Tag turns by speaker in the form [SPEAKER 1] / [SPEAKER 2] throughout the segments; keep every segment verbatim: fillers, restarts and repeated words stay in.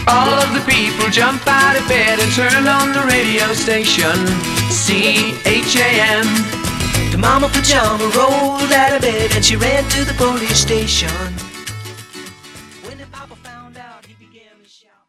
[SPEAKER 1] All of the people jump out of bed and turn on the radio station. C H A M.
[SPEAKER 2] The mama pajama rolled out of bed and she ran to the police station. When the papa found out, he began to shout.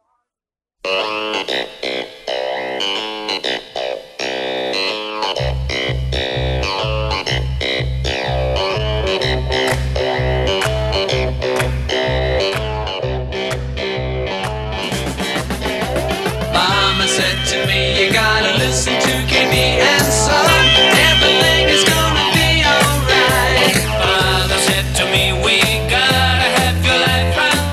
[SPEAKER 1] Mama said to me, you gotta listen to K B and son. Everything is gonna be alright. Father said to me, we gotta have your life right,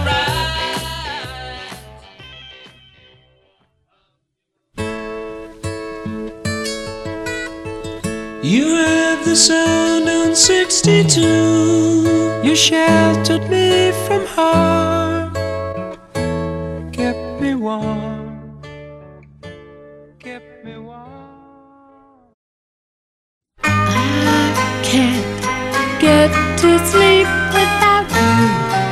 [SPEAKER 1] right.
[SPEAKER 2] You heard the sound on sixty-two. You sheltered me from harm, kept me warm, kept me warm.
[SPEAKER 3] I can't get to sleep without you.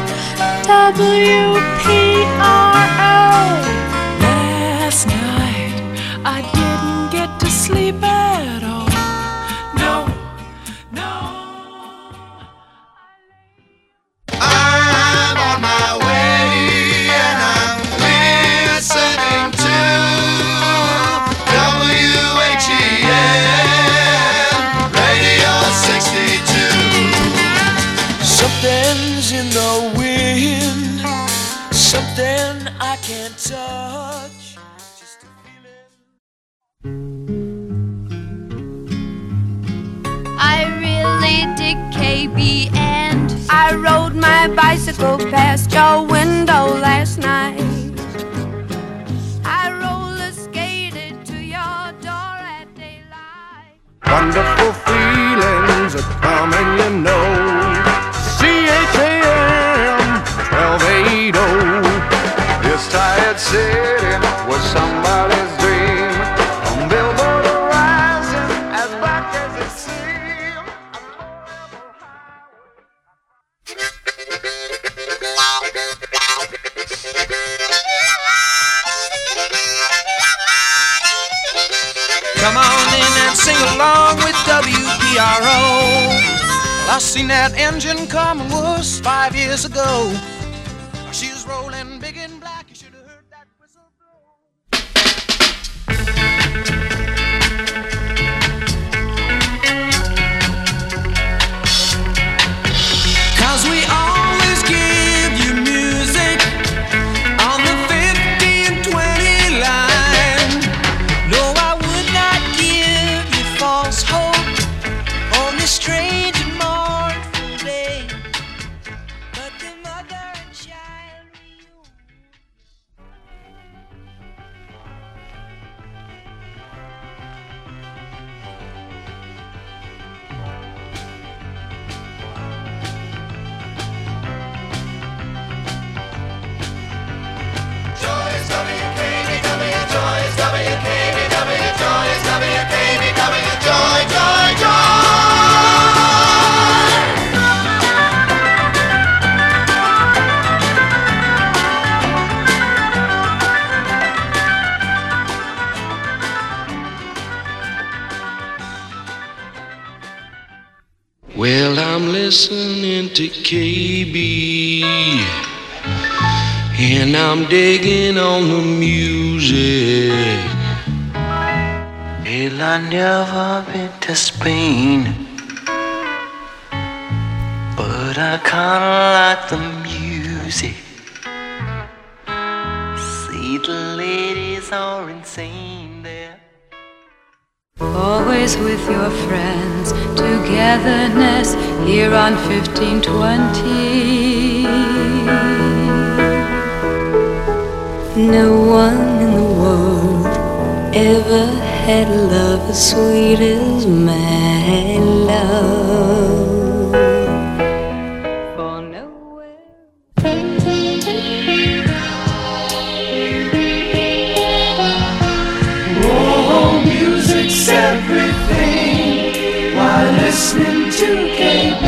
[SPEAKER 3] W P R O.
[SPEAKER 2] Last night I didn't get to sleep at all. No, no.
[SPEAKER 4] I'm on my way and I'm listening to W H E N Radio sixty-two.
[SPEAKER 2] Something's in the wind, something I can't touch. Just a feeling.
[SPEAKER 3] I really dig K B and I rode my bicycle past your window last night. I roller skated to your door at daylight.
[SPEAKER 4] Wonderful feelings are coming, you know. C H A M twelve eighty. This tired city was somebody's dream. On Billboard horizon, as black as it seemed.
[SPEAKER 2] Come on in and sing along with W P R O. I seen that engine coming was five years ago. She was rolling big and black. You should have heard that whistle blow. Cause we always give you music on the fifty and twenty line. No, I would not give you false hope on this strange and mournful day. But the mother and child reunion.
[SPEAKER 4] Joyce W K B W, Joyce W K B W, Joyce W K B W, joy, joy, joy.
[SPEAKER 5] Well, I'm listening to K B, and I'm digging on the music. Well, I never been to Spain, but I kinda like the music. See, the ladies are insane there.
[SPEAKER 3] Always with your friends, togetherness here on fifteen twenty. No one in the world ever had love as sweet as my love. For nowhere.
[SPEAKER 2] Oh, music's everything while listening to K B.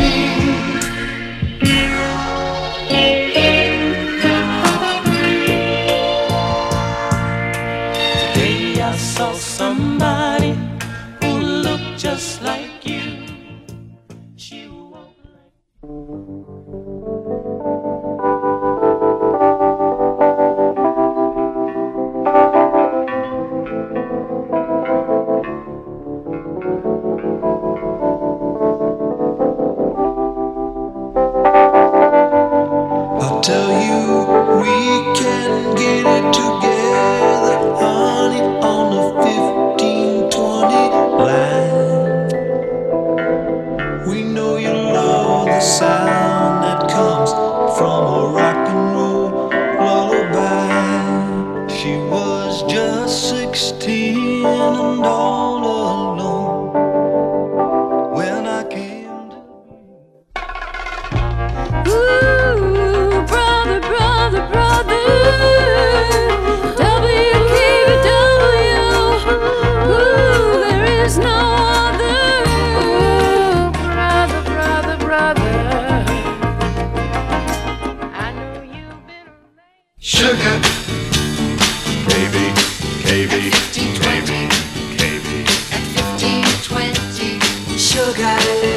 [SPEAKER 2] sugar.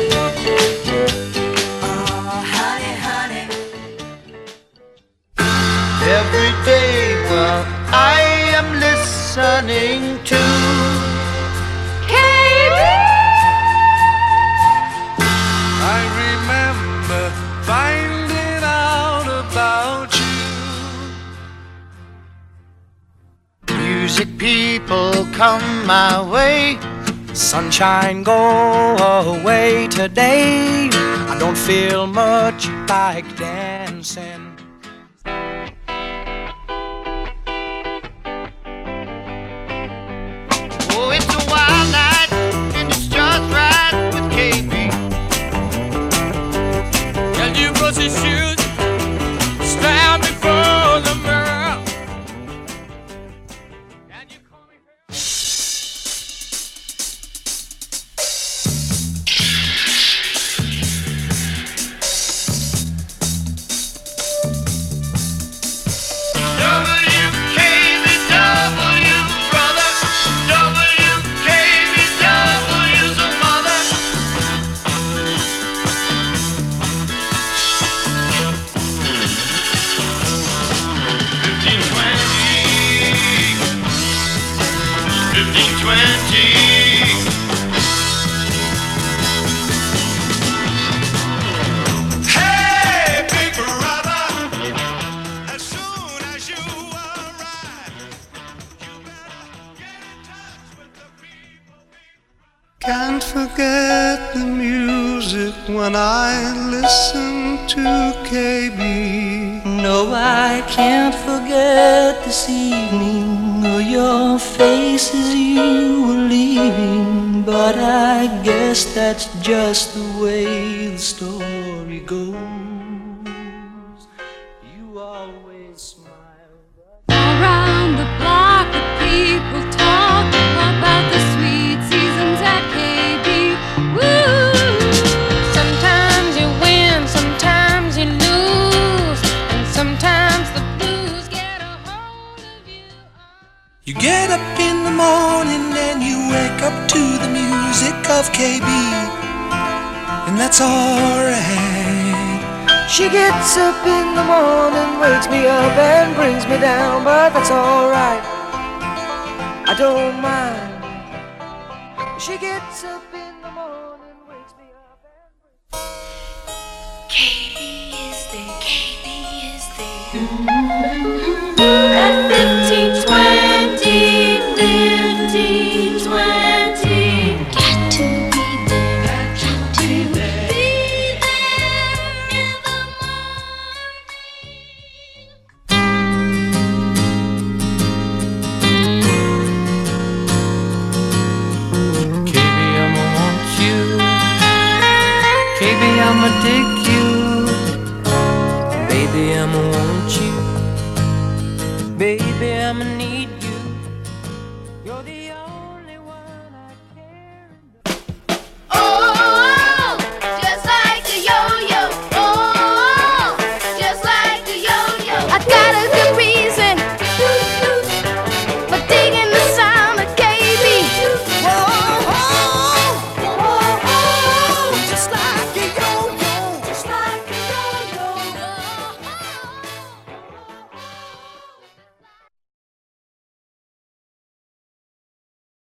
[SPEAKER 2] Oh, honey, honey.
[SPEAKER 6] Every day while I am listening to
[SPEAKER 3] K B.
[SPEAKER 4] I remember finding out about you.
[SPEAKER 6] music, people come my way.
[SPEAKER 7] Sunshine, go away today. I don't feel much like dancing.
[SPEAKER 6] Oh, it's a wild night, and it's just right with K B.
[SPEAKER 1] Can you brush his shoes? Stand before the mirror. Can you call me her?
[SPEAKER 6] W K B W, brother. W K B W's a mother. Fifteen twenty. Fifteen twenty.
[SPEAKER 4] Hey, big brother, as soon as you arrive, you better get in touch with the people. Can't forget the music when I listen to K B.
[SPEAKER 5] No, I can't forget this evening or your face as you were leaving. But I guess that's just the way the story goes. You always smile.
[SPEAKER 3] Around the block, the people talk about the sweet seasons at K B. Woo! Sometimes you win, sometimes you lose, and sometimes the blues get a hold of you.
[SPEAKER 7] You get up in the morning and you wake up to the music of K B, and that's alright.
[SPEAKER 2] She gets up in the morning, wakes me up and brings me down, but that's alright. I don't mind. She gets up in the morning, wakes me up and brings
[SPEAKER 3] K B is there, K B is there. At fifteen twenty, fifteen twenty. Got to be there, got to be there. Be there in the
[SPEAKER 5] K B, I'ma want you. K B, I'ma dig